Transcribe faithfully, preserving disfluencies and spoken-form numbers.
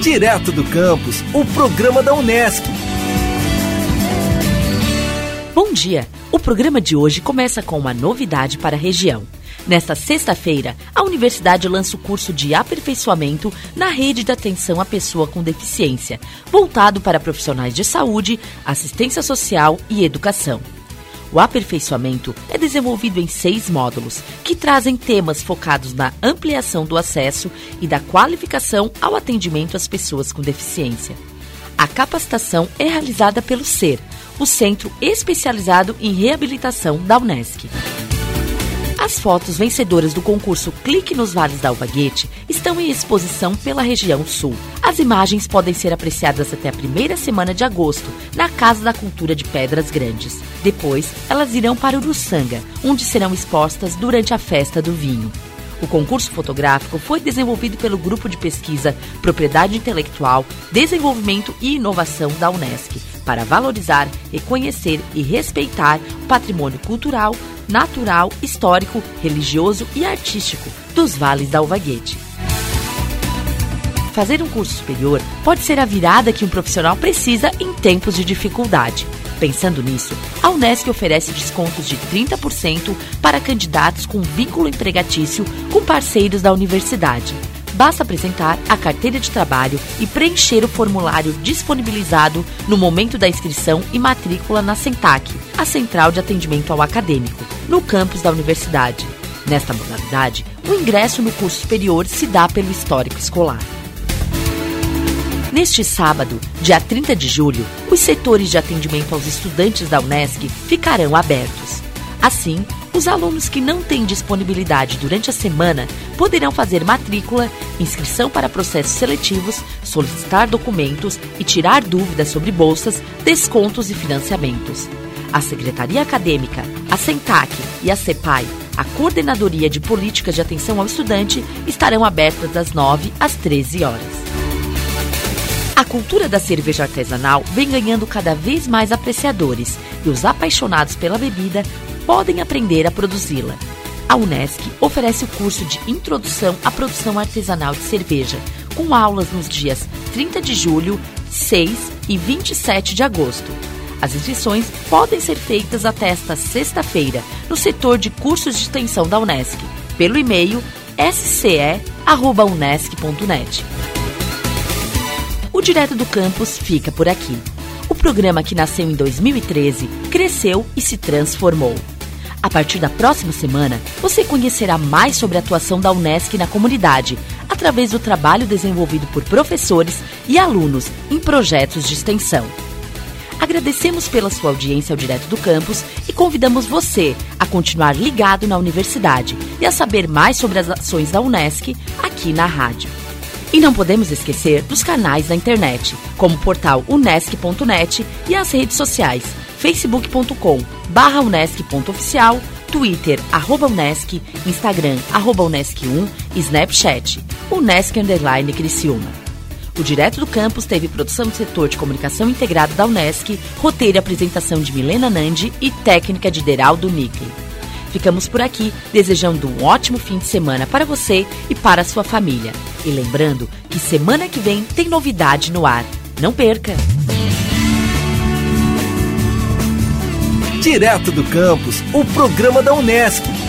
Direto do campus, o programa da Unesc. Bom dia! O programa de hoje começa com uma novidade para a região. Nesta sexta-feira, a Universidade lança o curso de aperfeiçoamento na rede de atenção à pessoa com deficiência, voltado para profissionais de saúde, assistência social e educação. O aperfeiçoamento é desenvolvido em seis módulos, que trazem temas focados na ampliação do acesso e da qualificação ao atendimento às pessoas com deficiência. A capacitação é realizada pelo SER, o Centro Especializado em Reabilitação da Unesc. As fotos vencedoras do concurso Clique nos Vales da Alfaguete estão em exposição pela região sul. As imagens podem ser apreciadas até a primeira semana de agosto, na Casa da Cultura de Pedras Grandes. Depois, elas irão para Uruçanga, onde serão expostas durante a Festa do Vinho. O concurso fotográfico foi desenvolvido pelo Grupo de Pesquisa Propriedade Intelectual, Desenvolvimento e Inovação da Unesc, para valorizar, reconhecer e respeitar o patrimônio cultural, natural, histórico, religioso e artístico dos Vales da Alfaguete. Fazer um curso superior pode ser a virada que um profissional precisa em tempos de dificuldade. Pensando nisso, a Unesc oferece descontos de trinta por cento para candidatos com vínculo empregatício com parceiros da universidade. Basta apresentar a carteira de trabalho e preencher o formulário disponibilizado no momento da inscrição e matrícula na Centac, a Central de Atendimento ao Acadêmico, no campus da universidade. Nesta modalidade, o ingresso no curso superior se dá pelo histórico escolar. Neste sábado, dia trinta de julho, os setores de atendimento aos estudantes da Unesc ficarão abertos. Assim, os alunos que não têm disponibilidade durante a semana poderão fazer matrícula, inscrição para processos seletivos, solicitar documentos e tirar dúvidas sobre bolsas, descontos e financiamentos. A Secretaria Acadêmica, a Centac e a CEPAI, a Coordenadoria de Políticas de Atenção ao Estudante, estarão abertas das nove às treze horas. A cultura da cerveja artesanal vem ganhando cada vez mais apreciadores e os apaixonados pela bebida podem aprender a produzi-la. A Unesc oferece o curso de Introdução à Produção Artesanal de Cerveja, com aulas nos dias trinta de julho, seis e vinte e sete de agosto. As inscrições podem ser feitas até esta sexta-feira no setor de cursos de extensão da Unesc, pelo e-mail s c e arroba unesc ponto net. O Direto do Campus fica por aqui. O programa, que nasceu em dois mil e treze, cresceu e se transformou. A partir da próxima semana, você conhecerá mais sobre a atuação da Unesc na comunidade, através do trabalho desenvolvido por professores e alunos em projetos de extensão. Agradecemos pela sua audiência ao Direto do Campus e convidamos você a continuar ligado na universidade e a saber mais sobre as ações da Unesc aqui na rádio. E não podemos esquecer dos canais da internet, como o portal unesc ponto net e as redes sociais facebook ponto com barra unesc ponto oficial, Twitter, arroba Unesc, Instagram, arroba Unesc um e Snapchat, Unesc underline Criciúma. O Direto do Campus teve produção do setor de comunicação integrado da Unesc, roteiro e apresentação de Milena Nandi e técnica de Deraldo Nickley. Ficamos por aqui, desejando um ótimo fim de semana para você e para a sua família. E lembrando que semana que vem tem novidade no ar. Não perca! Direto do Campus, o programa da Unesc.